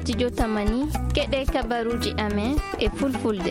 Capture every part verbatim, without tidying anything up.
studio tamani keɗe kabaruji amen e fulfulde.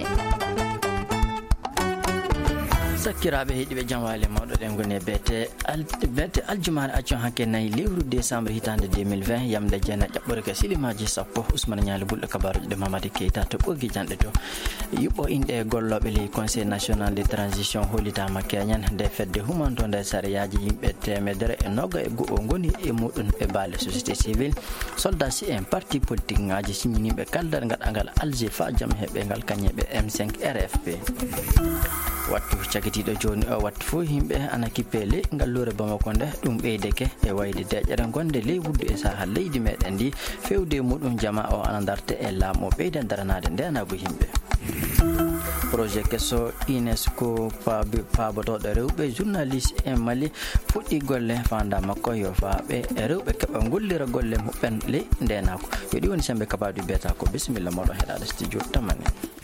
Sakiraɓe heeɗiɓe jamwale mawɗo ɗen goni bete bete aljumare accon hakke nayyi lewru décembre hitande deux mille vingt yamde jeena ƴaɓɓore ka silimaji sappo Ousmane Ñaali Bulɗo kabaruji ɗe Mamadou Keita to ɓoggi janɗe to yuɓɓo inɗe golloɓe ley conseil national de transition hollitama keñen nde fedde humanto nde sariyaji yimɓe temedere e nogga e go'o goni e muɗum e baale société civile soldat si en parti politique ngaji simminiɓe kaldal gaɗangal alger fa jaam heɓe ngal kañeɓe M cinq R F P wattu cagitiɗo joni o wattu fo yimɓe ana kippele ngallure Bamako nde ɗum ɓeydeke e wayde deƴƴere gonde ley wuddu e saaha leydi meɗen ndi fewde muɗum jama o ana darte e laamu o ɓeyde daranade ndenabo yimɓe. Projet kesso UNESCO paabotoɗo rewɓe journaliste en Mali fuɗɗi golle fanda makko yo faaɓe e rewɓe keɓa gollira golle muɓɓen ley ndenako yo ɗi woni sembe kabadu beta ko bisimilla moɗon heɗaɗo studio tamane.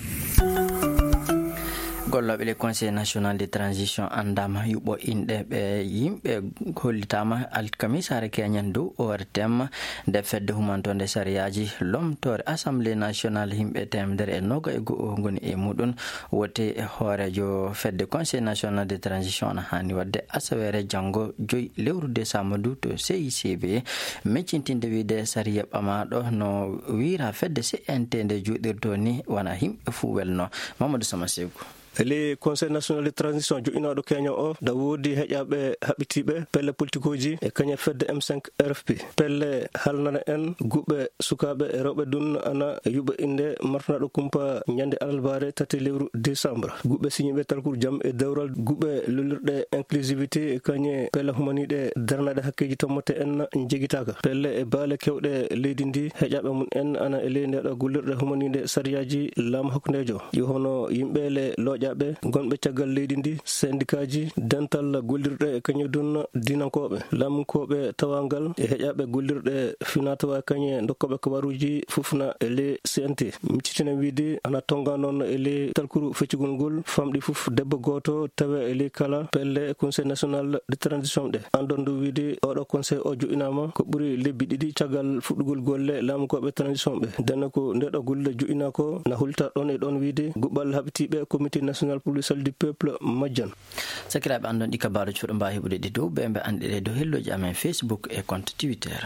golloɓe le conseil national de transition andama yuɓɓo inɗe ɓe yimɓe hollitama alkamisare keñen dow hoore temma nde fedde humantonde sariyaji lomtore assemblée nationale yimɓe temedere e noga e go'o goni e muɗum wote e hoorejo fedde conseil national de transition ana hani wadde asawere janggo joyi lewru décembre du to C I C B meccintinde wiide sariya ɓamaɗo no wira fedde C N T nde juɗirto ni wona yimɓe fuu welno. Mamadou Sama Segou. le conseil national de transition joƴinaɗo Kenya o da woodi heƴaɓe haɓitiɓe pelle politique uji e kañe fedde M cinq R F P pelle halnana en guɓɓe sukaɓe e rewɓe dun ana yuɓa inde martanaɗo kumpa ñande alalbare tati lewru décembre guɓɓe signiɓe talkour jaam e dewral guɓɓe lollirɗe inclusivité e kañe pelle humaniɗe darnaɗe hakkeji tommote en jeguitaka pelle e baale kewɗe leydi ndi heƴaɓe mum en ana e ley ndeɗo gollirɗe humanide sariyaji laamu hakkudejo yo hono yimɓe le looƴa ɓe gonɓe caggal leydi ndi syndicat ji dental gollirɗe e kañum dun dinankoɓe lamunkoɓe tawangal e heƴaɓe gollirɗe finatawa kañe dokkoɓe kabaruji fufna e le C N T miccitinen wiide ana tonga noon e le talkuru feccugol ngol famɗi foof debbo goto tawa e le kala pelle conseil national de transition ɗe andon du wiide oɗo conseil o joƴinama ko ɓuuri lebbi ɗiɗi caggal fuɗɗugol golle lamunkoɓe transition ɓe denne ko ndeɗo golle joƴina ko na hulta ɗon e ɗon wiide guɓɓal haɓitiɓe comité national pour le salut du peuple majjan. Sakiraɓe andon ɗi kabaruji fuɗo mbawi heɓude ɗi dow ɓe ɓe anɗire dow helloji amen Facebook e compte Twitter.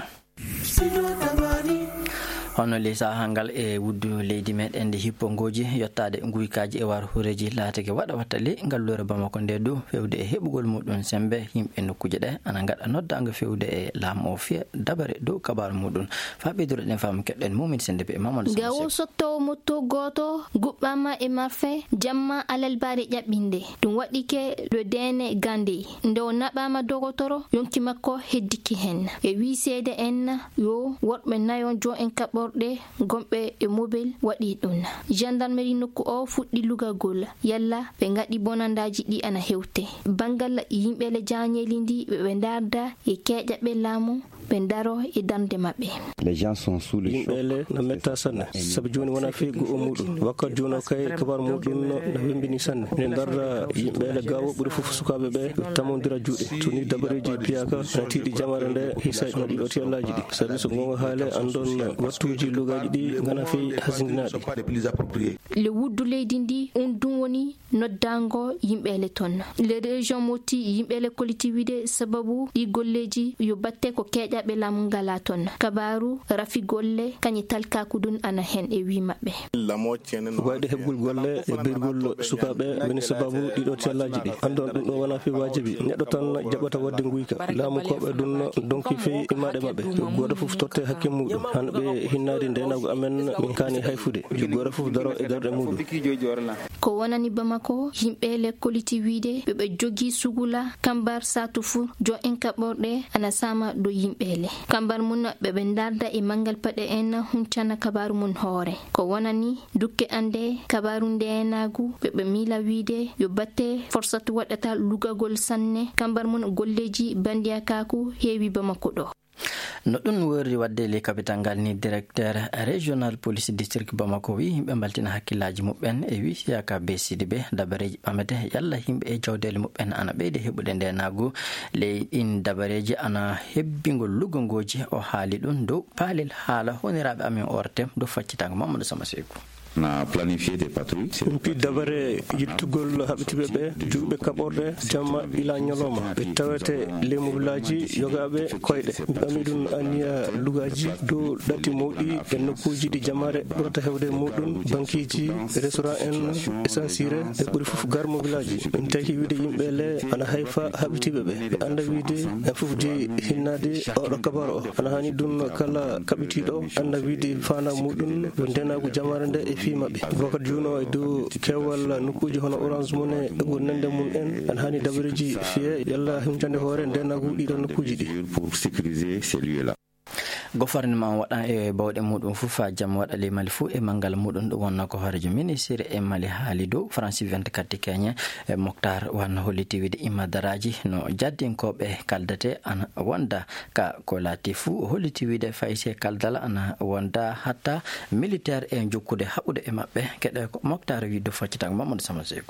hono ley sahangal e wuddu leydi meɗen nde hippongoji yettade guykaji e war hureji laatake waɗa wattale ngallore Bamako nde dow fewde e heɓugol muɗum sembe yimɓe nokkuje ɗe ana gaɗa noddago fewde e laamu o fiya dabare dow kabaru muɗum fa ɓeydoro ɗen fam keɗɗen mumin sende be Mamadou Samse. gawo sottowo motto goto guɓɓama e marfe jamma alalbare ƴaɓɓinde ɗum waɗike le dene gande nde o naɓama dogotoro yonki makko heddiki hen e wi seede en yo woɗɓe nayon jo en kaɓɓo ɗe gomɓe e mobile waɗi ɗum gendarmerie nokku o fuɗɗi lugagol yalla ɓe gaɗi bonandaji ɗi ana hewte bangal yimɓe le jañeli ndi ɓe darda e keƴaɓe laamu ɓe daro e darde maɓɓe. yimɓe le na metta sanne sabu joni wona feygo o muɗum wakkat joni o kay kabar muɗum no wembini sanne ne darda yimɓe le gawo ɓuuri foof sukaɓe ɓe tamodira juuɗe toni dabareji piyaka na tiiɗi jamare nde hisaji na ɗiɗo tiyallaji ɗi sabi so gonga haale andon wattuji lugaji ɗi gana feyi hasindinaɗi le wuddu leydi ndi on ɗum woni noddango yimɓe le toon le région moti yimɓe le collectivité sababu ɗi golleji yo batte ko keƴa ɓe laamu ngala toon kabaru rafi golle kañi talkaku ɗum ana hen e wi maɓɓe wayde heɓgol golle e birgol sukaɓe woni sababu ɗiɗo tiyallaji ɗi andon ɗum ɗo wona fi wajibi neɗɗo tan jaɓata wadde guyka laamu koɓe ɗum donki feyi imaɗe maɓɓe goto foof totte hakke muɗum hanɓe hinnade ndenago amen min kani hayfude goto foof daro e darɗe muɗum ko wonani Bamako yimɓe le collectivité ɓeɓe jogi sugula kambar satu fuu jo en kaɓorɗe ana sama do yimɓe le kambar mun ɓeɓe darda e mangal paɗe en huncana kabaru mun hoore ko wonani dukke ande kabaru ndenagu ɓeɓe mila wiide yo batte forsatu waɗata lugagol sanne kambar mun golleji bandiyakaku heewi Bamako ɗo. no ɗum worri wadde le capital ngal ni directeur régional police district Bamako wi yimɓe mbaltina hakkillaji muɓɓen e wi siyaka be sidibe dabareji ɓamete yalla yimɓe e jawdele muɓɓen ana ɓeyde heɓude ndenagu ley ɗin dabareji ana hebbingol lugongoji o haali ɗum dow paalel haala honiraɓe amen ortem dow faccitago Mamadou Sama Sekou. na planifié des patrouilles. Puis dabare yittugol haɓitiɓe ɓe juɓɓe kaɓorde jamma ila ñalawma ɓe tawete lemullaji yogaɓe koyɗe ɓami ɗum aniya lugaji dow ɗatti mawɗi e nokkuji ɗi jamare ɓurata hewde muɗum bankiji restaurant en essensire e ɓuuri foof garmo village ɗum taki wiide yimɓe le ana hayfa haɓitiɓe ɓe ɓe anda wiide en foof di hinnade oɗo kabar o ana hani ɗum kala kaɓitiɗo anda wiide fana muɗum yo ndenagu jamare nde e maɓɓe bokat juno e dow kewal nokkuji hono orange mon e gonnande mum en an hani dabareji fiye yalla himtande hoore ndenagu ɗiɗo nokkuji ɗi pour sécuriser ces lieux là. Gouvernement waɗa e bawɗe muɗum fof ha jam waɗa le Mali fou e mangal muɗum ɗum wonna ko hoorejo ministére e Mali haali dow France vingt-quatre Kenya e Mokhtar wan holliti wiide immadaraji no jaddinkoɓe kaldate ana wonda ka ko laati fou holliti wiide fayse kaldala ana wonda hatta militaire e jokkude haɓude e maɓɓe keɗe ko Mokhtar wi do faccitago Mamadou Sama Sekou.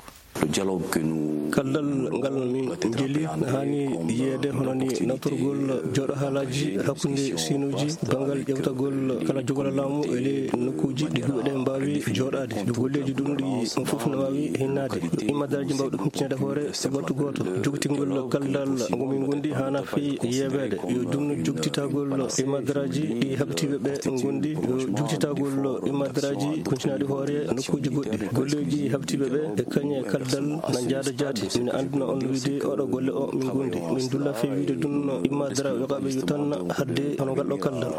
kaldal ngal min jeli hani yede hono ni natorgol joɗo haalaji hakkunde sinuji bangal ƴewtagol kala jogola laamu ele nokkuji ɗi duɓeɗe mbawi joɗade ɗi golleji ɗum ɗi fof no wawi hinnade immadaji mbawɗe huccinede hoore e battu goto jogtingol kaldal ngomin gondi hana fi yebede yo ɗum jogtitagol immadaraji ɗi haɓitiɓe ɓe gondi yo jogtitagol immadaraji huccinade hoore nokkuji goɗɗi golleji haɓitiɓe ɓe e kañe kaldal na jaada jaati min anduna on wiide oɗo golle o min gondi min dulla fe wiide ɗum immadara yogaɓe yo tan hadde hono ngal ɗo kaldal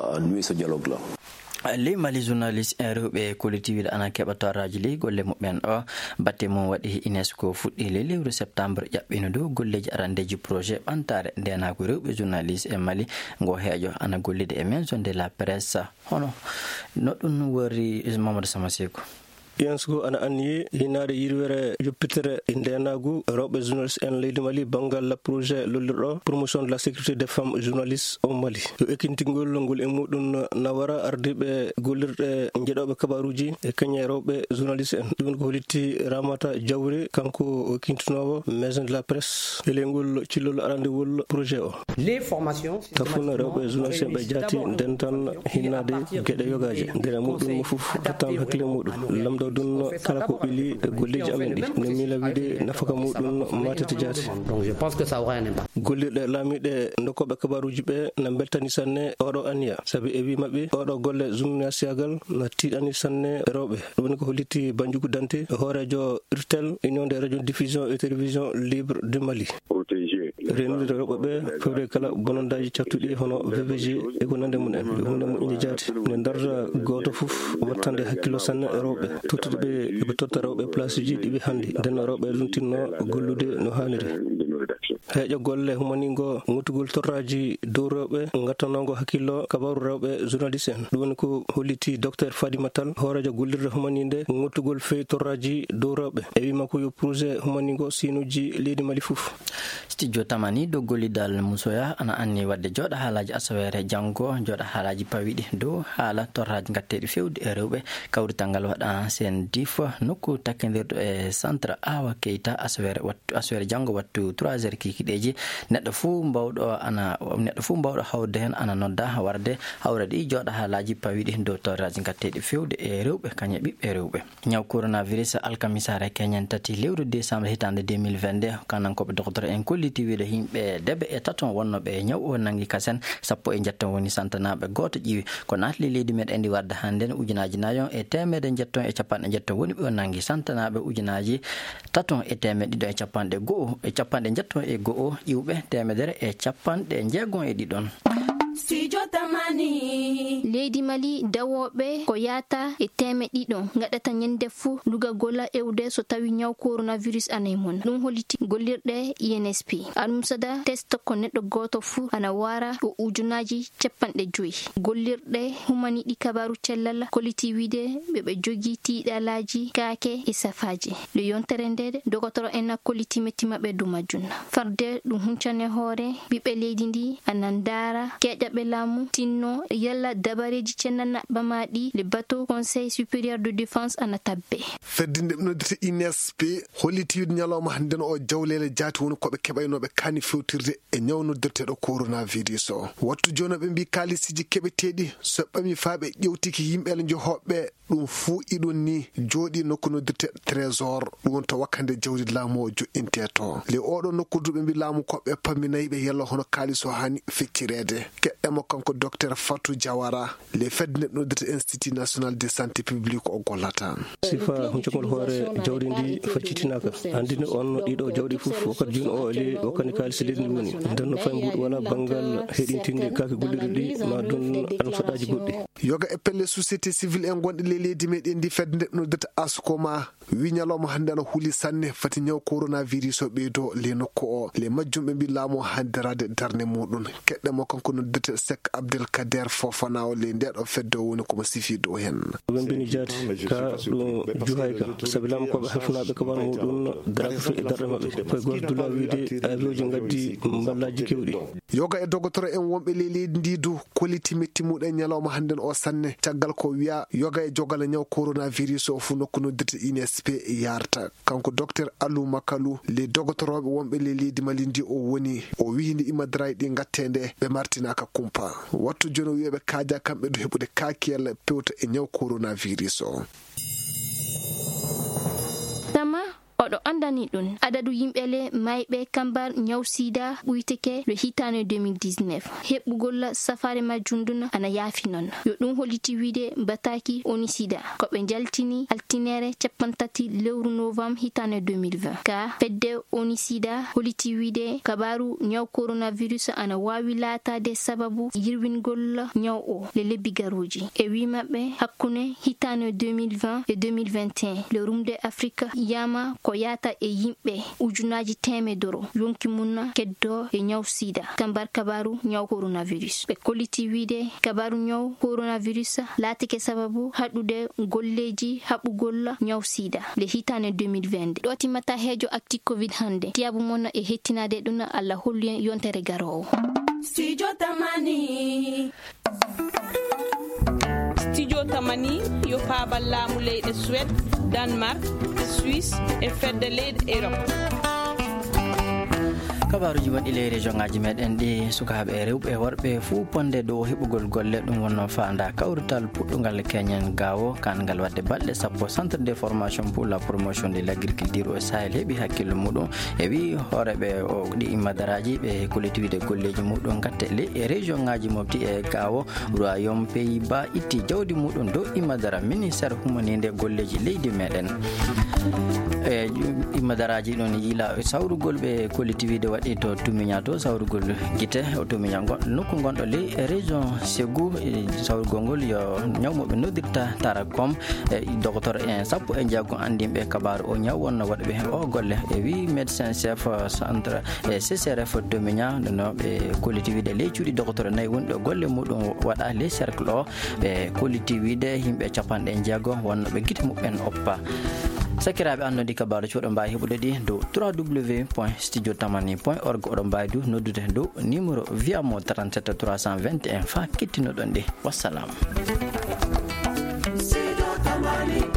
le Mali journaliste en rewɓe collectivité ana keɓa toraji ley golle muɓɓen o batte mum waɗi UNESCO fuɗɗi le lewru septembre ƴaɓɓino dow golleji arandeji projet ɓantare ndenago rewɓe journaliste en Mali ngo heeƴo ana gollide e maison de la presse hono no ɗum wori Mamadou Sama Sekou. Yensugo ana anniyi hinade yirwere joppitere ndenagu rewɓe journaliste en leydi Mali bangal projet lollirɗo promotion de la sécurité des femmes journalistes au Mali yo ekkintingol ngol e muɗum nawara ardiɓe gollirɗe jeeɗoɓe kabaruji e kañe rewɓe journaliste en ɗum ko holitti Ramata Diawri kanko kintunowo maison de la presse e lengol cillol arandewol projet o tafuna rewɓe journaliste en ɓe jaati nden tan hinnade gueɗe yogaji nder muɗum fof tan hakkille muɗum lamdo ɗum kala ko ɓili golleji amen ɗi no miila wiide nafaka muɗum matete jaati gollirɗe laamiɗe dokkoɓe kabaruji ɓe na beltani sanne oɗo aniya saabi e wi maɓɓe oɗo golle journalistiagal na tiiɗani sanne rewɓe ɗum woni ko hollitti Banjugu Dante hoorejo urtel union des radios diffusion et télévision libre du Mali rennude rewɓe ɓe fewde kala bonondaji cattuɗi hono V V G e ko nande mum en hunde moƴƴinde jaati ne darda goto fof wattande hakkilo sanne rewɓe tottude ɓe eɓe totta rewɓe place ji ɗiɓe hannde nden rewɓe ɗum tinno gollude no hanniri heeƴo golle humaningo ŋuttugol torraji dow rewɓe gattanogo hakkillo kabaru rewɓe journaliste en ɗum woni ko holliti docteur Fadima Tall hoorejo gollirde humaninde ŋuttugol fey torraji dow rewɓe e wima ko yo projet humaningo sinuji leydi Mali fof. Studio tamani dow gollidal musoya ana anni wadde jooɗa haalaji asawere janggo jooɗa haalaji pawiɗi dow haala torraji gatteɗi fewde e rewɓe kawrital ngal waɗa sen dif nokku takkedirɗo e centre Awa Keita asawere wattu asawere janggo wattu trois heures kikiɗeji neɗɗo fuu mbawɗo ana neɗɗo fuu mbawɗo hawde hen ana nodda warde hawrade i jooɗa haalaji pawiɗi dow torraji gatteɗi fewde e rewɓe kañe ɓiɓɓe rewɓe ñaw coronavirus alkamisare keñen tati lewru décembre hitande deux mille vingt-deux kanankoɓe docteur en kolliti wiide yimɓe debbe e taton wonnoɓe ñaw o nangi kasen sappo e jetton woni santanaɓe goto ƴiwi ko natli leydi meɗen ndi wadde hande ujunaji nayon e temede jetton e capanɗe jetton woni ɓe o nangi santanaɓe ujunaji taton e temeɗe ɗiɗon e capanɗe go'o e capanɗe jetton e go'o ƴiwɓe temedere e capanɗe jeegon e ɗiɗon. tamani leydi Mali dawoɓe ko yata e teme ɗiɗon gaɗata nyande fu luga golla ewde so tawi nyaw coronavirus anay mon ɗum holiti gollirɗe I N S P anum sada test ko neɗɗo goto fu ana wara o ujunaji capanɗe joyi gollirɗe humani ɗi kabaru cellal koliti wide ɓeɓe jogi tiɗalaji kake e safaji le yontere ndede dogotoro en koliti metti maɓe duma junna farde ɗum huncane hoore ɓiɓɓe leydi ndi anandara keƴaɓe laamu tinno yalla dabareji cennana bamaɗi le bateau conseil supérieur de défense ana tabbe feddinde nodete I N S P holliti wiide nyalawma handen o jawlele jaati woni koɓe keɓaynoɓe kani fewtirde e ñawnoddirteɗo coronavirus o wattu joni ɓe mbi kalisiji keɓeteɗi so ɓami fa ɓe ƴewtiki yimɓele johoɓe ɗum fuu iɗon ni jooɗi nokku noddirte trésor ɗum to wakkande jawdi laamu o joƴƴinte to le oɗo nokku duɓe mbi laamu koɓe pamminayi ɓe yalla hono kalis o hani feccirede keɗɗemo kanko docteur Fatou Diawara le fedde noddirte institut national de santé publique o gollata sifa huncugol hoore jawdi ndi faccitinaka andini on ɗiɗo jawɗi fof wakkati joni o ali wakkani kalis leydi ndi woni nden no fayi mbuɗo wona banggal heɗintinde kake gollirɗe ɗi ma dun almusaɗaji goɗɗi yoga e pelle société civile en gonɗe le leydi meɗen ndi fedde noddirte askoma wi ñalawma hande ana huuli sanne fati ñaw coronavirus o ɓeydo le nokku o le majjumɓe mbi laamu handirade darne muɗum keɗɗemo kanko noddirte Sek Abdelkader Fofana o le ndeɗo fedde o woni komo sifi dow hen ɓe mbini jaati ka ɗum juhay ka saabi laamu koɓe hefnaɓe kabar muɗum daraka fe e darɗe maɓɓe koye goto dula wiide avioji gaddi ballaji kewɗi yoga e dogotoro en wonɓe le leydi ndi du koliti metti muɗen ñalawma handen o sanne caggal ko wiya yoga e jogala ñaw coronavirus o fu nokku noddirte I N S P yarta kanko docteur Alou Makalu le dogotoroɓe wonɓe le leydi Mali ndi o woni o wihinde imadarayi ɗi gattende ɓe martinaka kumpa wattu joni wiyaɓe kaaja kamɓe do heɓude kakiyal pewta e ñaw coronavirus o tama oɗo andani ɗum adadu yimɓele mayɓe kambar nyaw sida ɓuyteke le hitane deux mille dix-neuf heɓɓugol safare majjundun ana yaafi non yo ɗum holliti wiide bataki oni sida koɓe jaltini altinere capantati lewru novembre hitane deux mille vingt ka fedde oni sida holliti wiide kabaru nyaw coronavirus ana wawi laatade sababu yirwingol nyaw o le lebbi garoji e wi maɓɓe hakkune hitane deux mille vingt et deux mille vingt et un le rumde afrique yama ko yata e yimɓe ujunaji temedoro yonki munna keddo e nyaw sida kambar kabaru nyaw coronavirus ɓe kolliti wiide kabaru nyaw coronavirus laatike sababu haɗude golleji haɓugol nyaw sida le hitane deux mille vingt ɗo timmata heejo acti covid hande tiyabu mon e hettinade ɗum Allah holli yontere garowo studio tamani studio tamani yo paabal laamu leyɗe Suède Danemark Suisse e fedde leyɗe Europe kabaruji waɗi le région ngaji meɗen ɗi sukaɓe rewɓe worɓe fuu ponde dow heɓugol golle ɗum wonno fanda kawrutal puɗɗugal keñen gawo kangal wadde balɗe sappo centre de formation pour la promotion de l' agriculture au Sahel heeɓi hakkille muɗum e wi hooreɓe o ɗi immadaraji ɓe collectivité golleji muɗum gatte le région ngaji mofti e gawo royaume pays bas itti jawdi muɗum dow immadara ministére humanide golleji leydi meɗen e immadaraji ɗon yiila sawrugol ɓe collectivité waɗi to tumiña to sawrugol guite o tumiña nokku gonɗo le région Ségou sawrugol ngol yo ñawmoɓe noddirta tarakom e docteur en sappo e jaggo andimɓe kabaru o ñaw wonno waɗɓe o golle e wi médecin chef centre e C C R F tumiña no ɓe collectivité ley cuuɗi docteur nayyi woni ɗo golle muɗum waɗa le cercle o ɓe collectivité yimɓe capanɗe jeegom wonno ɓe guite muɓɓen oppa sakiraɓe annodi kabaru coɗo mbawi heɓude ɗi dow w w w point studio tamani point org oɗo mbawi du noddude dow numéro wiyamo trente-sept trois cent vingt et un fa kettinoɗon ɗi wassalam.